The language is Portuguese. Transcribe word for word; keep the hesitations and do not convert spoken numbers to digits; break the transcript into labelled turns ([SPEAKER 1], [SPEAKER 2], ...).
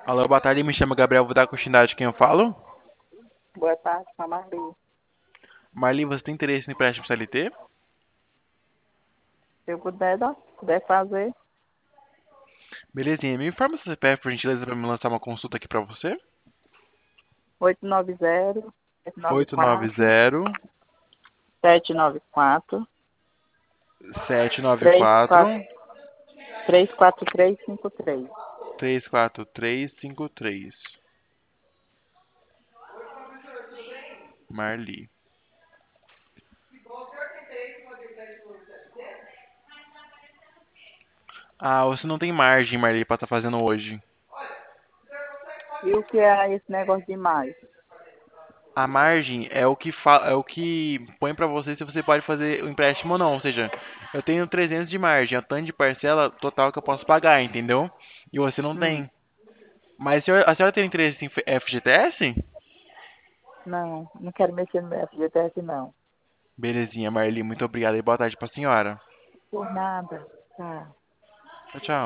[SPEAKER 1] Alô, boa tarde, me chamo Gabriel, vou dar continuidade quem eu falo.
[SPEAKER 2] Boa tarde, Marli.
[SPEAKER 1] Marli, você tem interesse no empréstimo C L T?
[SPEAKER 2] Se eu puder, dar- puder fazer,
[SPEAKER 1] Belezinha, me informa seu C P F, por gentileza, para me lançar uma consulta aqui para você.
[SPEAKER 2] oito nove zero, sete nove
[SPEAKER 1] Oito nove
[SPEAKER 2] quatro,
[SPEAKER 1] zero
[SPEAKER 2] sete nove quatro,
[SPEAKER 1] sete nove
[SPEAKER 2] três
[SPEAKER 1] quatro
[SPEAKER 2] quatro três quatro três cinco três.
[SPEAKER 1] três quatro três cinco três. Marli. Ah, você não tem margem, Marli, para estar fazendo hoje.
[SPEAKER 2] E o que é esse negócio de mais?
[SPEAKER 1] A margem é o que fa... é o que põe para você se você pode fazer o empréstimo ou não. Ou seja, eu tenho trezentos de margem, é o tanto de parcela total que eu posso pagar, entendeu? E você não
[SPEAKER 2] Hum,
[SPEAKER 1] tem. Mas a senhora, a senhora tem interesse em F G T S?
[SPEAKER 2] não, não quero mexer no meu F G T S, não.
[SPEAKER 1] Belezinha, Marli, muito obrigado e boa tarde pra senhora.
[SPEAKER 2] Por nada. Tá.
[SPEAKER 1] Tchau, tchau.